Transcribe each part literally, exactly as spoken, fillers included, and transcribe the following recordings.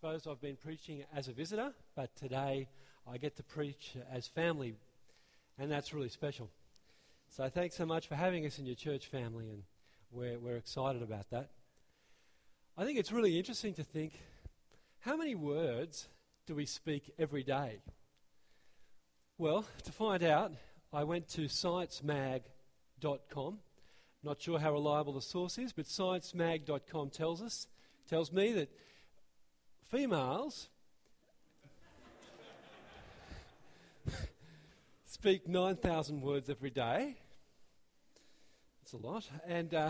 suppose I've been preaching as a visitor, but today I get to preach as family, and that's really special. So thanks so much for having us in your church family, and we're, we're excited about that. I think it's really interesting to think, how many words do we speak every day? Well, to find out, I went to science mag dot com. Not sure how reliable the source is, but science mag dot com tells us, tells me that females speak nine thousand words every day. That's a lot. And uh,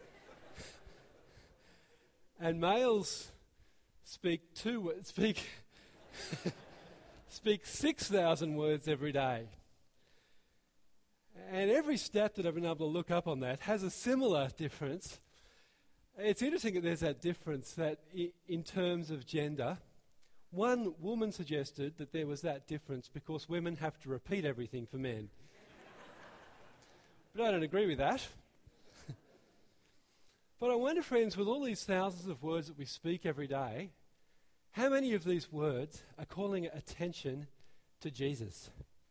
and males speak two speak speak six thousand words every day. And every stat that I've been able to look up on that has a similar difference. It's interesting that there's that difference that I- in terms of gender, one woman suggested that there was that difference because women have to repeat everything for men. But I don't agree with that. But I wonder, friends, with all these thousands of words that we speak every day, how many of these words are calling attention to Jesus?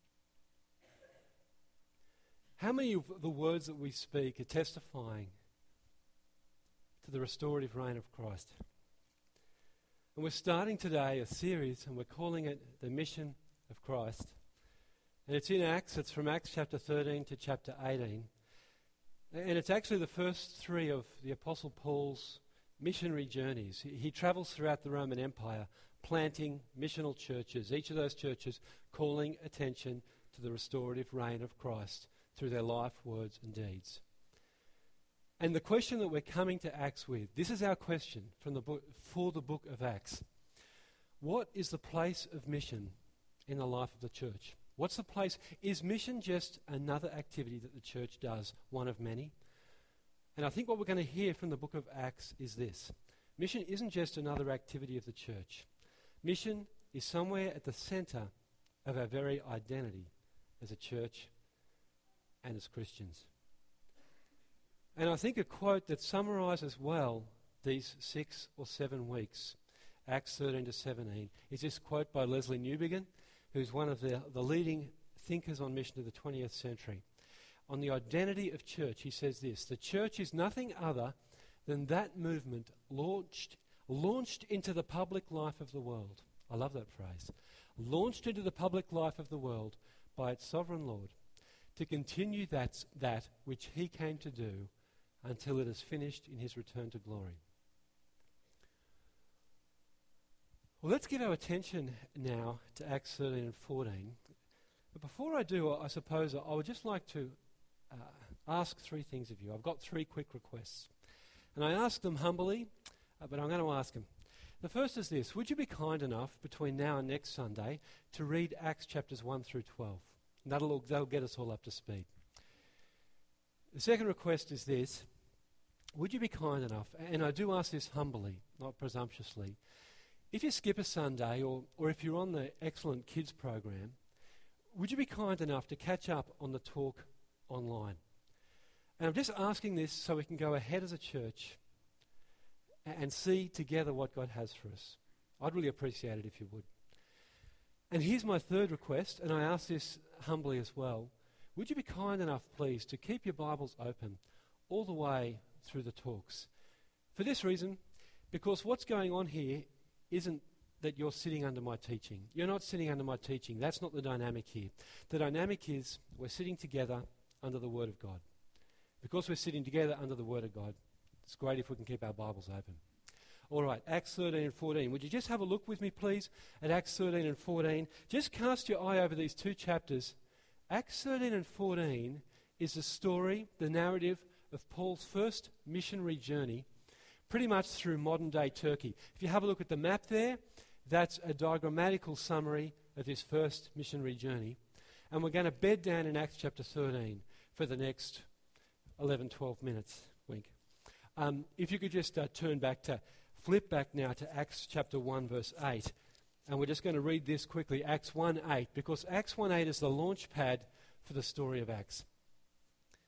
How many of the words that we speak are testifying to the restorative reign of Christ? And we're starting today a series, and we're calling it The Mission of Christ. And it's in Acts. It's from Acts chapter thirteen to chapter eighteen. And it's actually the first three of the Apostle Paul's missionary journeys. He, he travels throughout the Roman Empire, planting missional churches, each of those churches calling attention to the restorative reign of Christ through their life, words, and deeds. And the question that we're coming to Acts with, this is our question from the book, for the book of Acts. What is the place of mission in the life of the church? What's the place? Is mission just another activity that the church does, one of many? And I think what we're going to hear from the book of Acts is this. Mission isn't just another activity of the church. Mission is somewhere at the centre of our very identity as a church and as Christians. And I think a quote that summarises well these six or seven weeks, Acts thirteen to seventeen, is this quote by Leslie Newbigin, who's one of the, the leading thinkers on mission of the twentieth century. On the identity of church, he says this: the church is nothing other than that movement launched, launched into the public life of the world. I love that phrase. Launched into the public life of the world by its sovereign Lord, to continue that, that which he came to do until it is finished in his return to glory. Well, let's give our attention now to Acts thirteen and fourteen. But before I do, I suppose I would just like to uh, ask three things of you. I've got three quick requests. And I ask them humbly, uh, but I'm going to ask them. The first is this: would you be kind enough between now and next Sunday to read Acts chapters one through twelve? And that'll, that'll get us all up to speed. The second request is this: would you be kind enough, and I do ask this humbly, not presumptuously, if you skip a Sunday or, or if you're on the Excellent Kids program, would you be kind enough to catch up on the talk online? And I'm just asking this so we can go ahead as a church and, and see together what God has for us. I'd really appreciate it if you would. And here's my third request, and I ask this humbly as well. Would you be kind enough, please, to keep your Bibles open all the way through the talks? For this reason, because what's going on here isn't that you're sitting under my teaching. You're not sitting under my teaching. That's not the dynamic here. The dynamic is we're sitting together under the Word of God. Because we're sitting together under the Word of God, it's great if we can keep our Bibles open. All right, Acts thirteen and fourteen. Would you just have a look with me, please, at Acts thirteen and fourteen? Just cast your eye over these two chapters. Acts thirteen and fourteen is the story, the narrative of Paul's first missionary journey, pretty much through modern-day Turkey. If you have a look at the map there, that's a diagrammatical summary of his first missionary journey. And we're going to bed down in Acts chapter thirteen for the next eleven, twelve minutes. Wink. Um, if you could just uh, turn back to, flip back now to Acts chapter one, verse eight. And we're just going to read this quickly, Acts one eight, because Acts one eight is the launch pad for the story of Acts.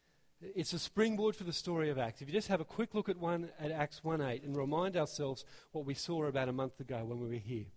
It's a springboard for the story of Acts. If you just have a quick look at one at Acts one eight and remind ourselves what we saw about a month ago when we were here.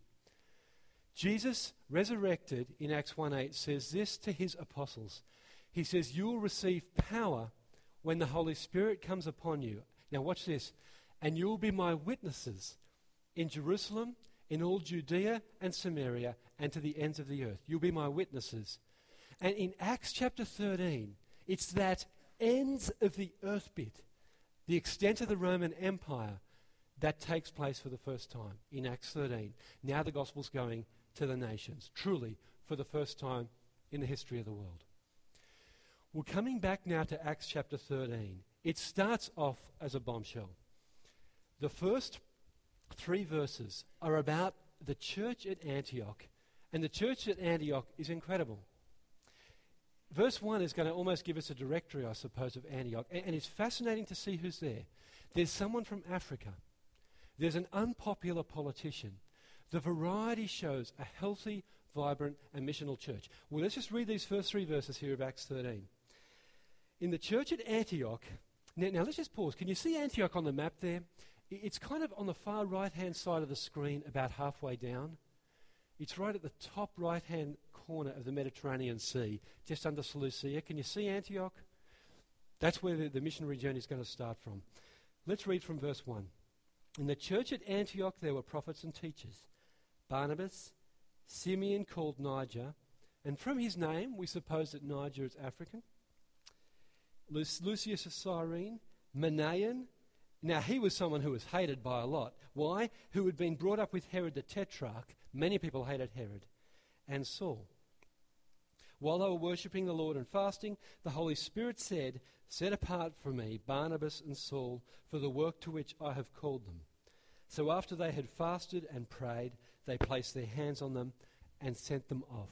Jesus, resurrected in Acts one eight, says this to his apostles. He says, "You will receive power when the Holy Spirit comes upon you." Now watch this. "And you will be my witnesses in Jerusalem, in all Judea and Samaria, and to the ends of the earth." You'll be my witnesses. And in Acts chapter thirteen, it's that ends of the earth bit, the extent of the Roman Empire, that takes place for the first time in Acts thirteen. Now the gospel's going to the nations, truly for the first time in the history of the world. We're coming back now to Acts chapter thirteen. It starts off as a bombshell. The first three verses are about the church at Antioch, and the church at Antioch is incredible. Verse one is going to almost give us a directory, I suppose, of Antioch. And, and it's fascinating to see who's there. There's someone from Africa. There's an unpopular politician. The variety shows a healthy, vibrant, and missional church. Well, let's just read these first three verses here of Acts thirteen. In the church at Antioch, now, now let's just pause. Can you see Antioch on the map there? It's kind of on the far right-hand side of the screen, about halfway down. It's right at the top right-hand corner of the Mediterranean Sea, just under Seleucia. Can you see Antioch? That's where the, the missionary journey is going to start from. Let's read from verse one. In the church at Antioch there were prophets and teachers. Barnabas, Simeon called Niger, and from his name we suppose that Niger is African. Lucius of Cyrene, Manaen. Now he was someone who was hated by a lot. Why? Who had been brought up with Herod the Tetrarch. Many people hated Herod. And Saul. While they were worshipping the Lord and fasting, the Holy Spirit said, "Set apart for me Barnabas and Saul for the work to which I have called them." So after they had fasted and prayed, they placed their hands on them and sent them off.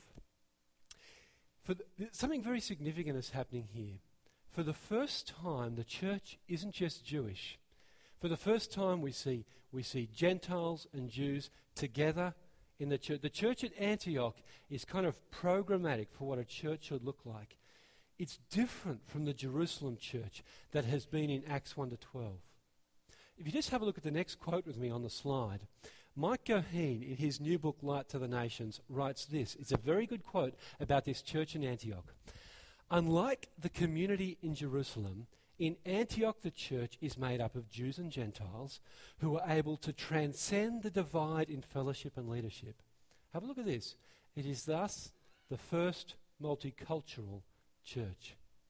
For the, something very significant is happening here. For the first time, the church isn't just Jewish. For the first time, we see we see Gentiles and Jews together in the church. The church at Antioch is kind of programmatic for what a church should look like. It's different from the Jerusalem church that has been in Acts one to twelve. If you just have a look at the next quote with me on the slide, Mike Goheen, in his new book, Light to the Nations, writes this. It's a very good quote about this church in Antioch. "Unlike the community in Jerusalem, in Antioch the church is made up of Jews and Gentiles who are able to transcend the divide in fellowship and leadership." Have a look at this. It is thus the first multicultural church.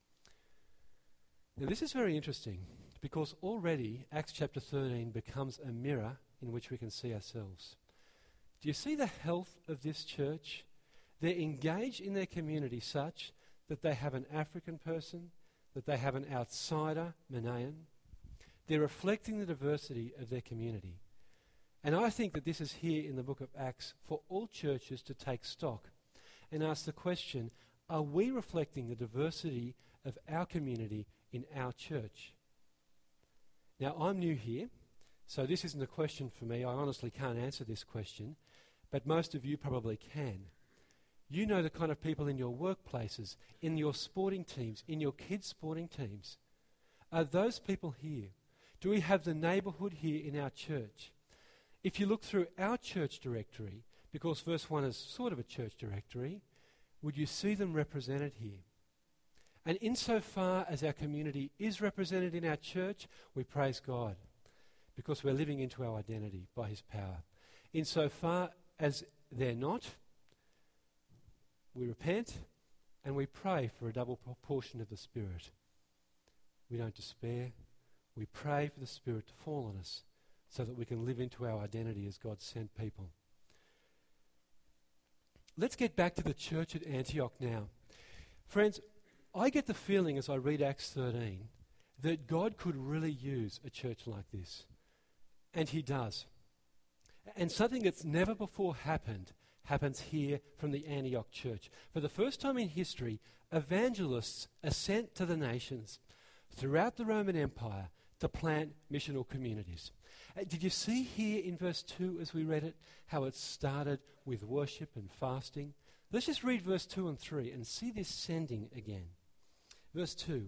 Now this is very interesting because already Acts chapter thirteen becomes a mirror in which we can see ourselves. Do you see the health of this church? They're engaged in their community such that they have an African person, that they have an outsider, Manaen. They're reflecting the diversity of their community. And I think that this is here in the book of Acts for all churches to take stock and ask the question, are we reflecting the diversity of our community in our church? Now, I'm new here, so this isn't a question for me. I honestly can't answer this question, but most of you probably can. You know the kind of people in your workplaces, in your sporting teams, in your kids' sporting teams. Are those people here? Do we have the neighbourhood here in our church? If you look through our church directory, because verse one is sort of a church directory, would you see them represented here? And insofar as our community is represented in our church, we praise God because we're living into our identity by his power. Insofar as they're not, we repent and we pray for a double portion of the Spirit. We don't despair. We pray for the Spirit to fall on us so that we can live into our identity as God's sent people. Let's get back to the church at Antioch now. Friends, I get the feeling as I read Acts thirteen that God could really use a church like this. And he does. And something that's never before happened happens here from the Antioch church. For the first time in history, evangelists are sent to the nations throughout the Roman Empire to plant missional communities. Uh, did you see here in verse two as we read it, how it started with worship and fasting? Let's just read verse two and three and see this sending again. Verse two,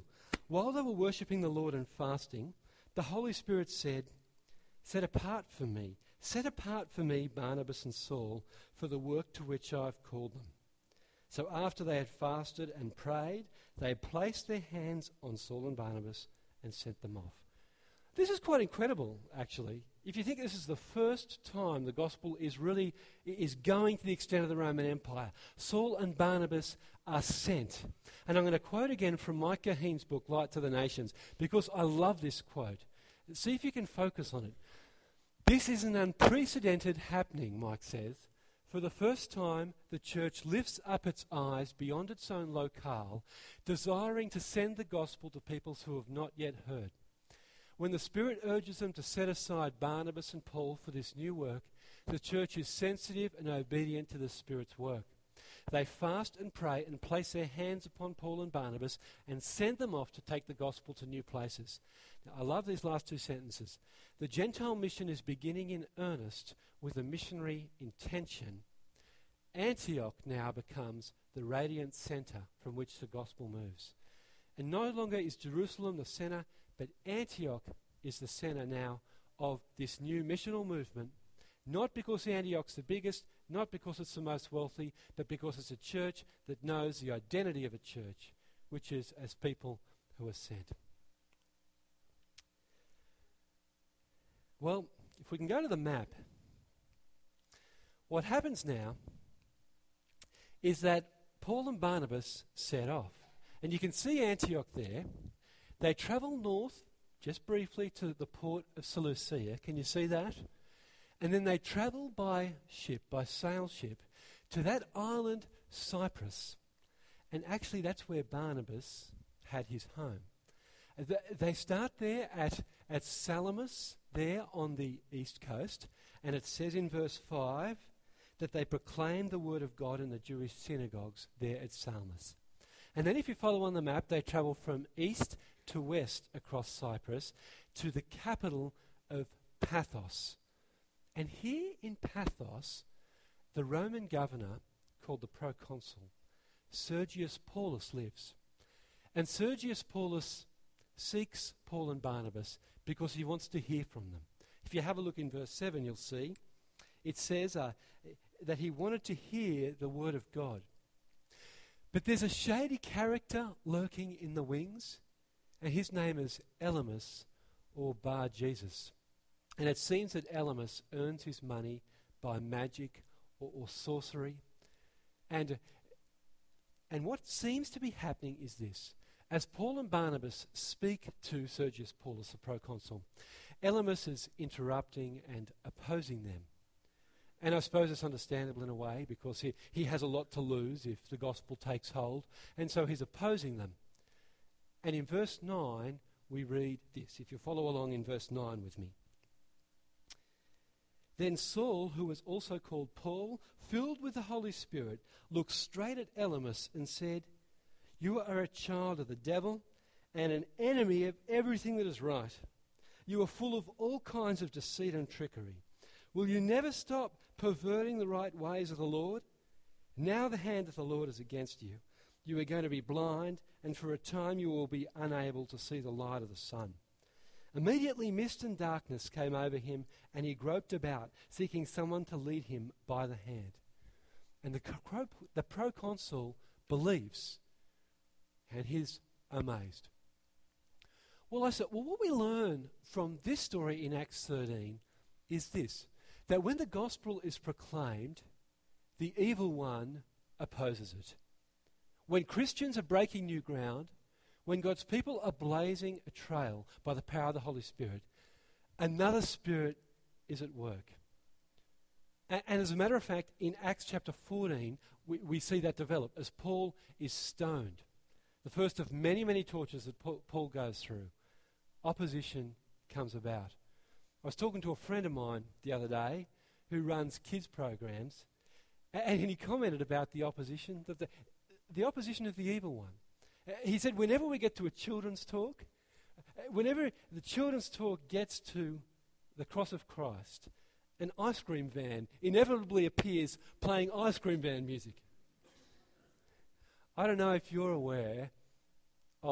While they were worshipping the Lord and fasting, the Holy Spirit said, "Set apart for me, set apart for me Barnabas and Saul for the work to which I have called them." So after they had fasted and prayed, they placed their hands on Saul and Barnabas and sent them off. This is quite incredible, actually. If you think this is the first time the gospel is really is going to the extent of the Roman Empire, Saul and Barnabas are sent. And I'm going to quote again from Mike Gaheen's book, Light to the Nations, because I love this quote. See if you can focus on it. "This is an unprecedented happening," Mike says. "For the first time, the church lifts up its eyes beyond its own locale, desiring to send the gospel to peoples who have not yet heard. When the Spirit urges them to set aside Barnabas and Paul for this new work, the church is sensitive and obedient to the Spirit's work. They fast and pray and place their hands upon Paul and Barnabas and send them off to take the gospel to new places." Now, I love these last two sentences. "The Gentile mission is beginning in earnest with a missionary intention. Antioch now becomes the radiant centre from which the gospel moves. And no longer is Jerusalem the centre, but Antioch is the centre now of this new missional movement, not because Antioch's the biggest, not because it's the most wealthy, but because it's a church that knows the identity of a church, which is as people who are sent." Well, if we can go to the map, what happens now is that Paul and Barnabas set off. And you can see Antioch there. They travel north, just briefly, to the port of Seleucia. Can you see that? And then they travel by ship, by sail ship, to that island, Cyprus. And actually that's where Barnabas had his home. They start there at, at Salamis, there on the east coast. And it says in verse five that they proclaimed the word of God in the Jewish synagogues there at Salamis. And then if you follow on the map, they travel from east to west across Cyprus to the capital of Paphos. And here in Paphos, the Roman governor, called the proconsul, Sergius Paulus, lives. And Sergius Paulus seeks Paul and Barnabas because he wants to hear from them. If you have a look in verse seven, you'll see it says uh, that he wanted to hear the word of God. But there's a shady character lurking in the wings, and his name is Elymas, or Bar Jesus. And it seems that Elymas earns his money by magic or, or sorcery. And, uh, and what seems to be happening is this. As Paul and Barnabas speak to Sergius Paulus, the proconsul, Elymas is interrupting and opposing them. And I suppose it's understandable in a way because he, he has a lot to lose if the gospel takes hold. And so he's opposing them. And in verse nine, we read this. If you follow along in verse nine with me. "Then Saul, who was also called Paul, filled with the Holy Spirit, looked straight at Elymas and said, 'You are a child of the devil and an enemy of everything that is right. You are full of all kinds of deceit and trickery. Will you never stop perverting the right ways of the Lord? Now the hand of the Lord is against you. You are going to be blind, and for a time you will be unable to see the light of the sun.' Immediately mist and darkness came over him, and he groped about, seeking someone to lead him by the hand." And the, co- the proconsul believes, and he's amazed. Well, I said, well, what we learn from this story in Acts thirteen is this, that when the gospel is proclaimed, the evil one opposes it. When Christians are breaking new ground, when God's people are blazing a trail by the power of the Holy Spirit, another spirit is at work. And, and as a matter of fact, in Acts chapter fourteen, we, we see that develop as Paul is stoned. The first of many, many tortures that Paul, Paul goes through. Opposition comes about. I was talking to a friend of mine the other day who runs kids programs, and he commented about the opposition, that the, the opposition of the evil one. He said whenever we get to a children's talk, whenever the children's talk gets to the cross of Christ, an ice cream van inevitably appears playing ice cream van music. I don't know if you're aware of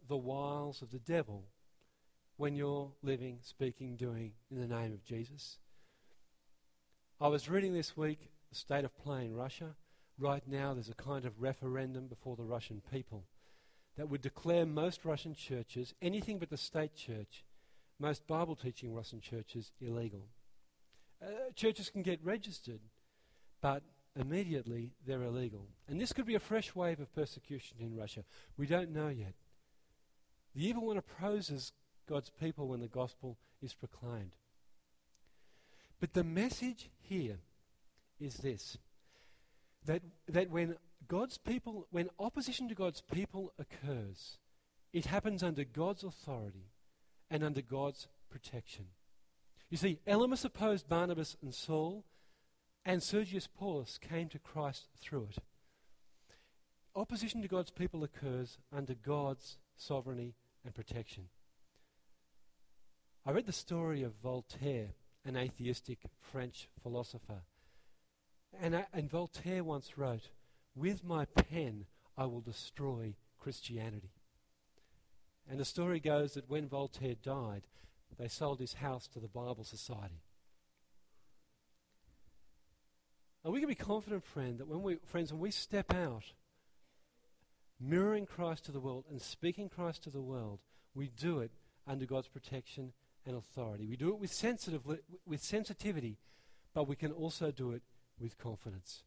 the wiles of the devil when you're living, speaking, doing in the name of Jesus. I was reading this week the state of play in Russia. Right now there's a kind of referendum before the Russian people that would declare most Russian churches, anything but the state church, most Bible-teaching Russian churches, illegal. Uh, churches can get registered, but immediately they're illegal. And this could be a fresh wave of persecution in Russia. We don't know yet. The evil one opposes God's people when the gospel is proclaimed. But the message here is this, that, that when God's people, when opposition to God's people occurs, it happens under God's authority and under God's protection. You see, Elymas opposed Barnabas and Saul, and Sergius Paulus came to Christ through it. Opposition to God's people occurs under God's sovereignty and protection. I read the story of Voltaire, an atheistic French philosopher. And, uh, and Voltaire once wrote, "With my pen I will destroy Christianity." And the story goes that when Voltaire died, they sold his house to the Bible Society. And we can be confident, friend, that when we, friends, when we step out, mirroring Christ to the world and speaking Christ to the world, we do it under God's protection and authority. We do it with sensitive, with sensitivity, but we can also do it with confidence.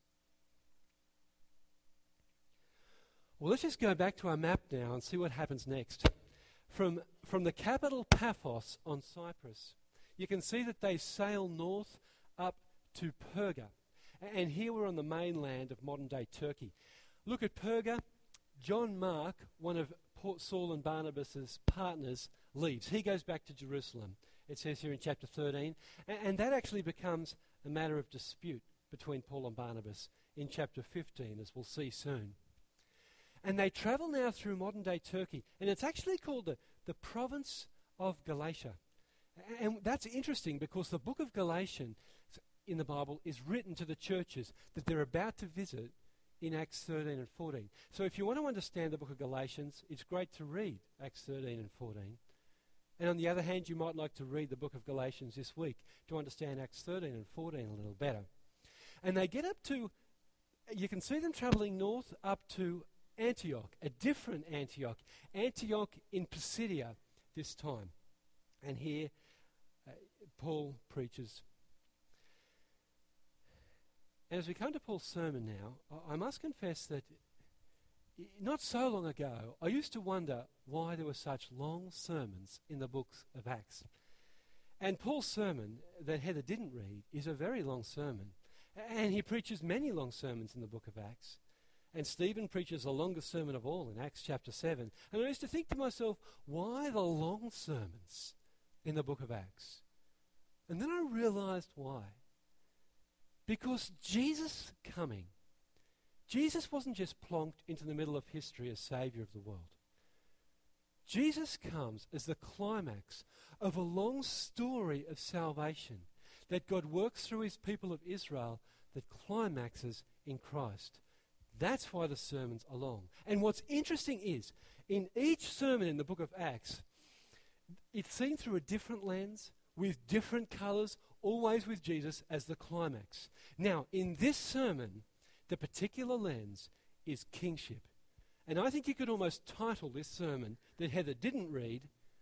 Well, let's just go back to our map now and see what happens next. From, from the capital Paphos on Cyprus, you can see that they sail north up to Perga. And here we're on the mainland of modern-day Turkey. Look at Perga. John Mark, one of Saul and Barnabas' partners, leaves. He goes back to Jerusalem, it says here in chapter thirteen. And, and that actually becomes a matter of dispute between Paul and Barnabas in chapter fifteen, as we'll see soon. And they travel now through modern-day Turkey, and it's actually called the, the province of Galatia. And that's interesting because the book of Galatians in the Bible is written to the churches that they're about to visit in Acts thirteen and fourteen. So if you want to understand the book of Galatians, it's great to read Acts thirteen and fourteen. And on the other hand, you might like to read the book of Galatians this week to understand Acts thirteen and fourteen a little better. And they get up to, you can see them traveling north up to Antioch, a different Antioch, Antioch in Pisidia this time. And here uh, Paul preaches. And as we come to Paul's sermon now, I, I must confess that not so long ago, I used to wonder why there were such long sermons in the books of Acts. And Paul's sermon that Heather didn't read is a very long sermon. And he preaches many long sermons in the book of Acts. And Stephen preaches the longest sermon of all in Acts chapter seven. And I used to think to myself, why the long sermons in the book of Acts? And then I realized why. Because Jesus coming, Jesus wasn't just plonked into the middle of history as Saviour of the world. Jesus comes as the climax of a long story of salvation that God works through his people of Israel that climaxes in Christ. That's why the sermons are long. And what's interesting is, in each sermon in the book of Acts, it's seen through a different lens, with different colours, always with Jesus as the climax. Now, in this sermon, the particular lens is kingship. And I think you could almost title this sermon that Heather didn't read,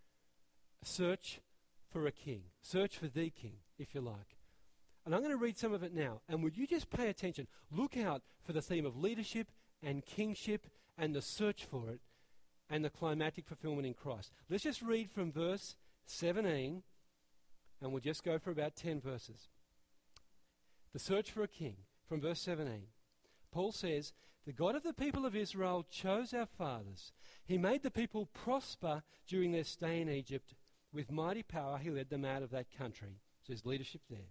Search for a King. Search for the King, if you like. And I'm going to read some of it now. And would you just pay attention? Look out for the theme of leadership and kingship and the search for it and the climatic fulfillment in Christ. Let's just read from verse seventeen, and we'll just go for about ten verses. The search for a king, from verse seventeen. Paul says, "The God of the people of Israel chose our fathers. He made the people prosper during their stay in Egypt. With mighty power he led them out of that country." So there's leadership there.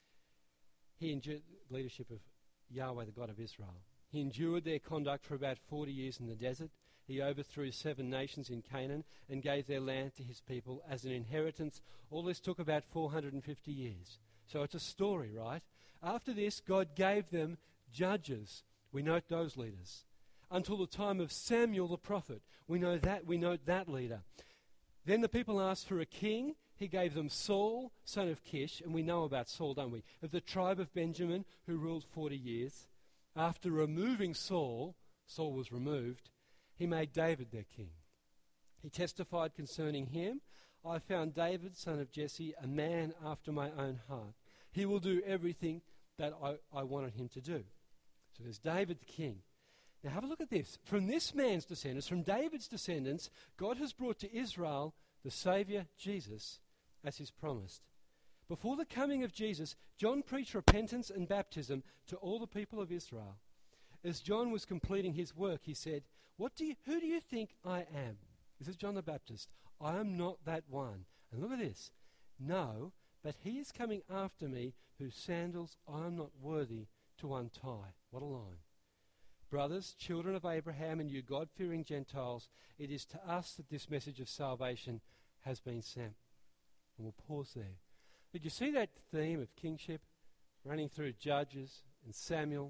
He endured leadership of Yahweh, the God of Israel. He endured their conduct for about forty years in the desert. He overthrew seven nations in Canaan and gave their land to his people as an inheritance. All this took about four hundred fifty years. So it's a story, right? After this, God gave them judges. We note those leaders. until the time of Samuel the prophet. We know that, we note that leader. Then the people asked for a king. He gave them Saul, son of Kish, and we know about Saul, don't we? Of the tribe of Benjamin, who ruled forty years. After removing Saul, Saul was removed, he made David their king. He testified concerning him, I found David, son of Jesse, a man after my own heart. He will do everything that I, I wanted him to do. So there's David the king. Now have a look at this. From this man's descendants, from David's descendants, God has brought to Israel the Saviour, Jesus, as he's promised. Before the coming of Jesus, John preached repentance and baptism to all the people of Israel. As John was completing his work, he said, "What do you, who do you think I am?" This is John the Baptist. "I am not that one." And look at this. "No, but he is coming after me, whose sandals I am not worthy to untie." What a line. Brothers, children of Abraham, and you God-fearing Gentiles, it is to us that this message of salvation has been sent. And we'll pause there. Did you see that theme of kingship running through Judges and Samuel,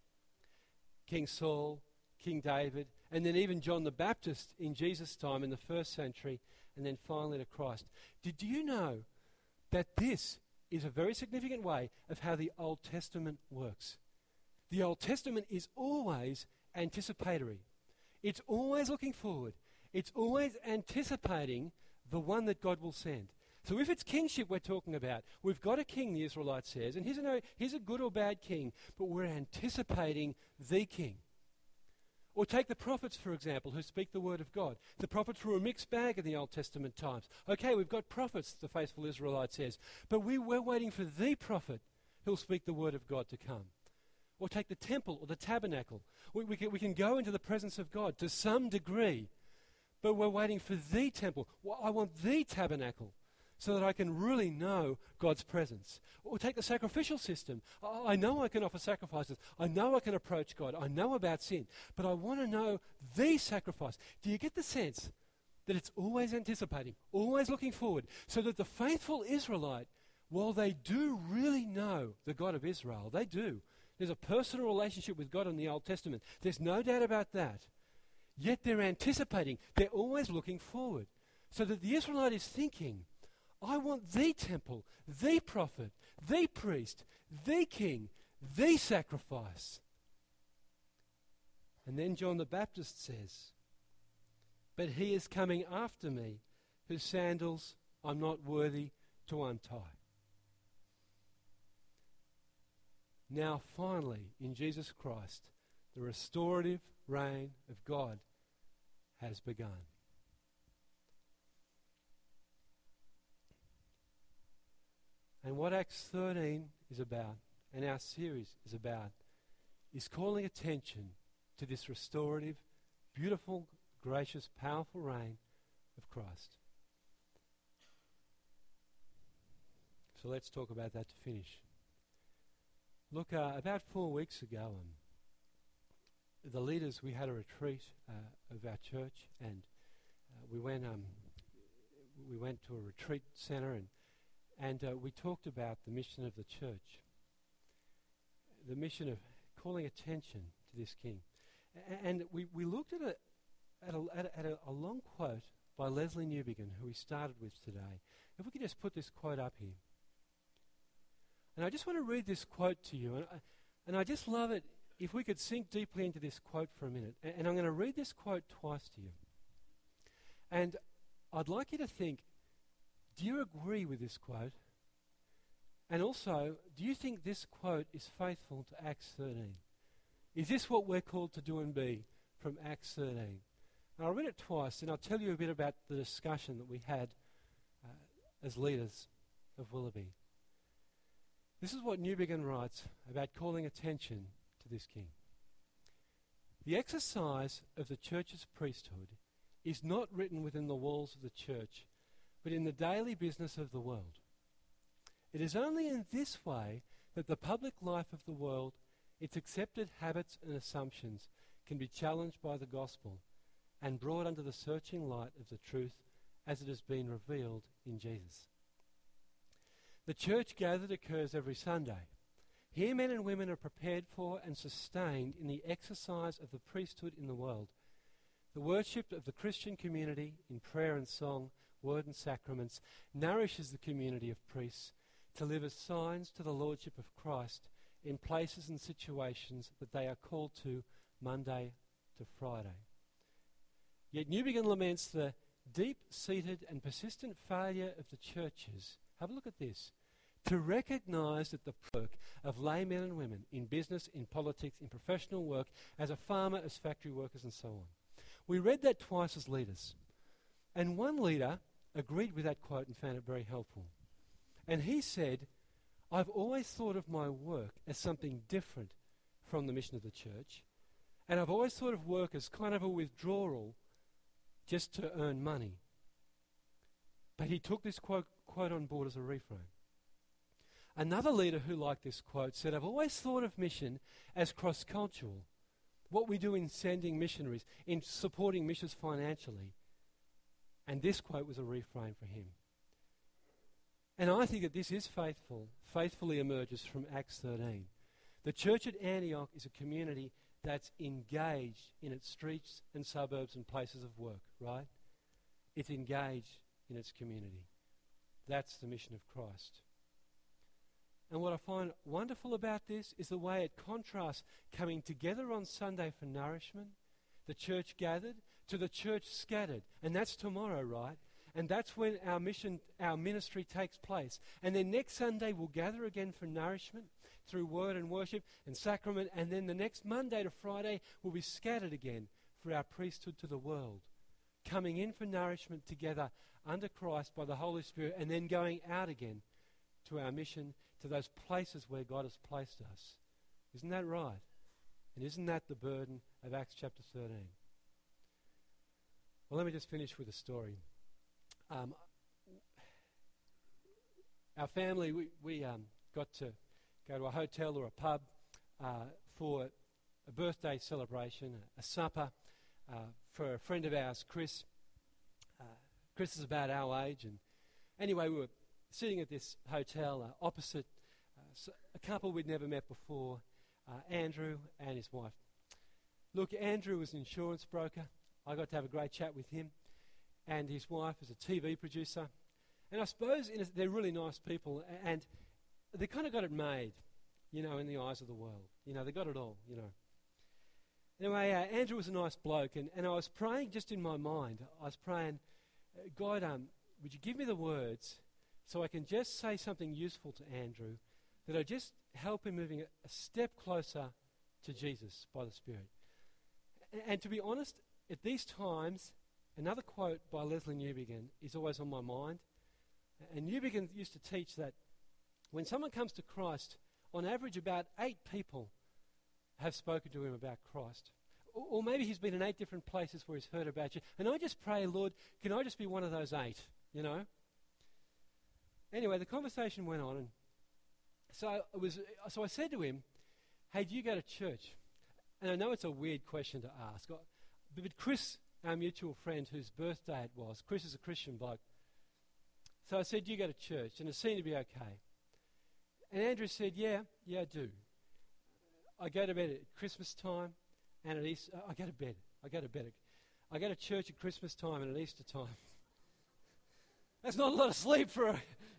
King Saul, King David, and then even John the Baptist in Jesus' time in the first century, and then finally to Christ? Did you know that this is a very significant way of how the Old Testament works? The Old Testament is always anticipatory. It's always looking forward. It's always anticipating the one that God will send. So if it's kingship we're talking about, we've got a king, the Israelite says, and he's a, no, he's a good or bad king, but we're anticipating the king. Or take the prophets, for example, who speak the word of God. The prophets were a mixed bag in the Old Testament times. Okay, we've got prophets, the faithful Israelite says, but we, we're waiting for the prophet who'll speak the word of God to come. Or take the temple or the tabernacle. We, we, can, we can go into the presence of God to some degree, but we're waiting for the temple. Well, I want the tabernacle so that I can really know God's presence. Or take the sacrificial system. I, I know I can offer sacrifices. I know I can approach God. I know about sin. But I want to know the sacrifice. Do you get the sense that it's always anticipating, always looking forward, so that the faithful Israelite, while they do really know the God of Israel, they do. There's a personal relationship with God in the Old Testament. There's no doubt about that. Yet they're anticipating. They're always looking forward. So that the Israelite is thinking, I want the temple, the prophet, the priest, the king, the sacrifice. And then John the Baptist says, but he is coming after me, whose sandals I'm not worthy to untie. Now finally, in Jesus Christ, the restorative reign of God has begun. And what Acts thirteen is about, and our series is about, is calling attention to this restorative, beautiful, gracious, powerful reign of Christ. So let's talk about that to finish. Look, uh, about four weeks ago, um, the leaders, we had a retreat uh, of our church, and uh, we went um, we went to a retreat centre, and and uh, we talked about the mission of the church, the mission of calling attention to this King, a- and we, we looked at a at a, at a at a, a long quote by Leslie Newbigin, who we started with today. If we could just put this quote up here. And I just want to read this quote to you. And I, and I just love it if we could sink deeply into this quote for a minute. And, and I'm going to read this quote twice to you. And I'd like you to think, do you agree with this quote? And also, do you think this quote is faithful to Acts thirteen? Is this what we're called to do and be from Acts thirteen? Now, I'll read it twice, and I'll tell you a bit about the discussion that we had uh, as leaders of Willoughby. This is what Newbigin writes about calling attention to this King. The exercise of the church's priesthood is not written within the walls of the church, but in the daily business of the world. It is only in this way that the public life of the world, its accepted habits and assumptions, can be challenged by the gospel and brought under the searching light of the truth as it has been revealed in Jesus. The church gathered occurs every Sunday. Here men and women are prepared for and sustained in the exercise of the priesthood in the world. The worship of the Christian community in prayer and song, word and sacraments nourishes the community of priests to live as signs to the Lordship of Christ in places and situations that they are called to Monday to Friday. Yet Newbigin laments the deep-seated and persistent failure of the churches, have a look at this, to recognise that the work of laymen and women in business, in politics, in professional work, as a farmer, as factory workers and so on. We read that twice as leaders. And one leader agreed with that quote and found it very helpful. And he said, I've always thought of my work as something different from the mission of the church, and I've always thought of work as kind of a withdrawal just to earn money. But he took this quote, quote on board as a reframe. Another leader who liked this quote said, I've always thought of mission as cross-cultural. What we do in sending missionaries, in supporting missions financially. And this quote was a reframe for him. And I think that this is faithful, faithfully emerges from Acts thirteen. The church at Antioch is a community that's engaged in its streets and suburbs and places of work, right? It's engaged in its community. That's the mission of Christ. And what I find wonderful about this is the way it contrasts coming together on Sunday for nourishment, the church gathered, to the church scattered. And that's tomorrow, right? And that's when our mission, our ministry takes place. And then next Sunday we'll gather again for nourishment through word and worship and sacrament. And then the next Monday to Friday we'll be scattered again for our priesthood to the world. Coming in for nourishment together under Christ by the Holy Spirit, and then going out again to our mission, to those places where God has placed us. Isn't that right? And isn't that the burden of Acts chapter thirteen? Well, let me just finish with a story. Um, our family, we, we um, got to go to a hotel or a pub uh, for a birthday celebration, a, a supper uh, for a friend of ours, Chris. Uh, Chris is about our age, and anyway, we were sitting at this hotel uh, opposite uh, a couple we'd never met before, uh, Andrew and his wife. Look, Andrew was an insurance broker. I got to have a great chat with him, and his wife is a T V producer. And I suppose in a, they're really nice people, and they kind of got it made, you know, in the eyes of the world. You know, they got it all, you know. Anyway, uh, Andrew was a nice bloke, and, and I was praying just in my mind. I was praying, God, um, would you give me the words so I can just say something useful to Andrew, that I just help him moving a, a step closer to Jesus by the Spirit. And, and to be honest, at these times, another quote by Leslie Newbigin is always on my mind. And Newbigin used to teach that when someone comes to Christ, on average about eight people have spoken to him about Christ. Or, or maybe he's been in eight different places where he's heard about you. And I just pray, Lord, can I just be one of those eight, you know? Anyway, the conversation went on, and so it was. So I said to him, hey, do you go to church? And I know it's a weird question to ask, but Chris, our mutual friend whose birthday it was, Chris is a Christian bloke. So I said, do you go to church? And it seemed to be okay. And Andrew said, yeah, yeah, I do. I go to bed at Christmas time and at Easter. I go to bed. I go to bed. I go to church at Christmas time and at Easter time. That's not a lot of sleep for a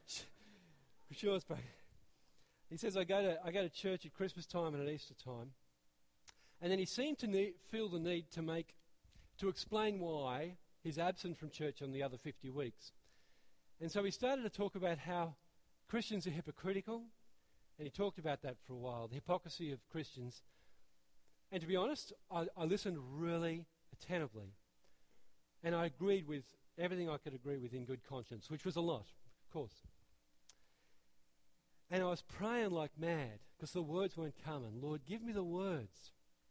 for sure, but he says I go to I go to church at Christmas time and at Easter time, and then he seemed to need, feel the need to make to explain why he's absent from church on the other fifty weeks, and so he started to talk about how Christians are hypocritical, and he talked about that for a while, the hypocrisy of Christians. And to be honest, I, I listened really attentively, and I agreed with everything I could agree with in good conscience, which was a lot, of course. And I was praying like mad because the words weren't coming. Lord, give me the words.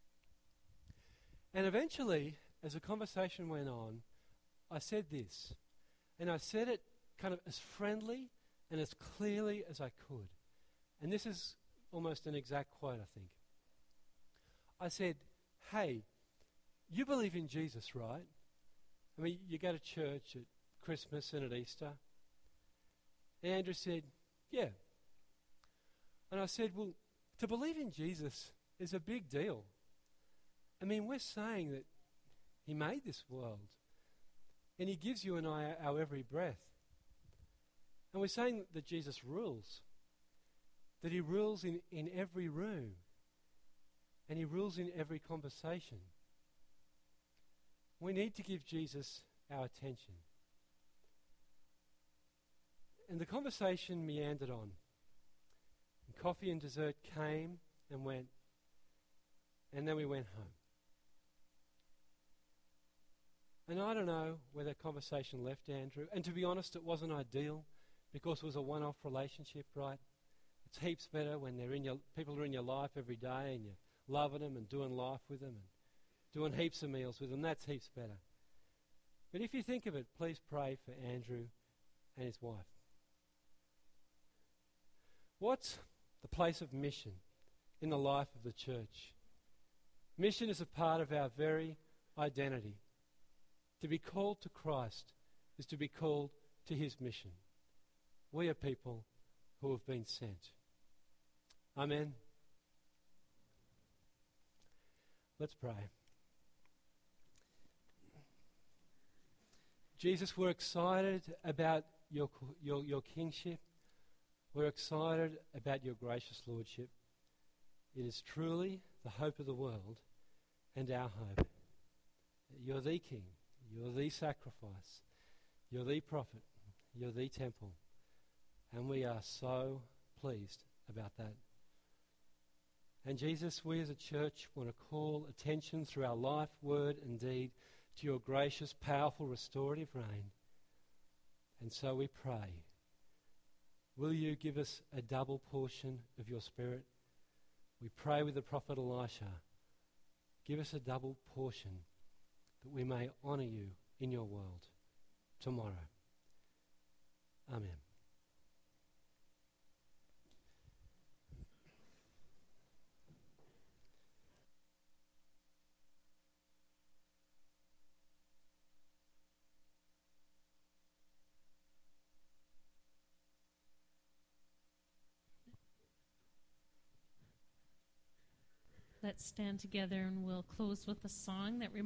And eventually, as the conversation went on, I said this. And I said it kind of as friendly and as clearly as I could. And this is almost an exact quote, I think. I said, hey, you believe in Jesus, right? I mean, you go to church at Christmas and at Easter. And Andrew said, yeah. And I said, well, To believe in Jesus is a big deal. I mean, we're saying that he made this world and he gives you and I our every breath. And we're saying that Jesus rules, that he rules in, in every room and he rules in every conversation. We need to give Jesus our attention. And the conversation meandered on. And coffee and dessert came and went, and then we went home. And I don't know where that conversation left Andrew. And to be honest, it wasn't ideal because it was a one-off relationship, right? It's heaps better when they're in your people are in your life every day and you're loving them and doing life with them and doing heaps of meals with them. That's heaps better. But if you think of it, please pray for Andrew and his wife. What's the place of mission in the life of the church? Mission is a part of our very identity. To be called to Christ is to be called to his mission. We are people who have been sent. Amen. Let's pray. Jesus, we're excited about your, your, your kingship. We're excited about your gracious lordship. It is truly the hope of the world and our hope. You're the King. You're the sacrifice. You're the prophet. You're the temple. And we are so pleased about that. And Jesus, we as a church want to call attention through our life, word and deed to your gracious, powerful, restorative reign. And so we pray, will you give us a double portion of your Spirit? We pray with the prophet Elisha, give us a double portion that we may honour you in your world tomorrow. Amen. Let's stand together and we'll close with a song that reminds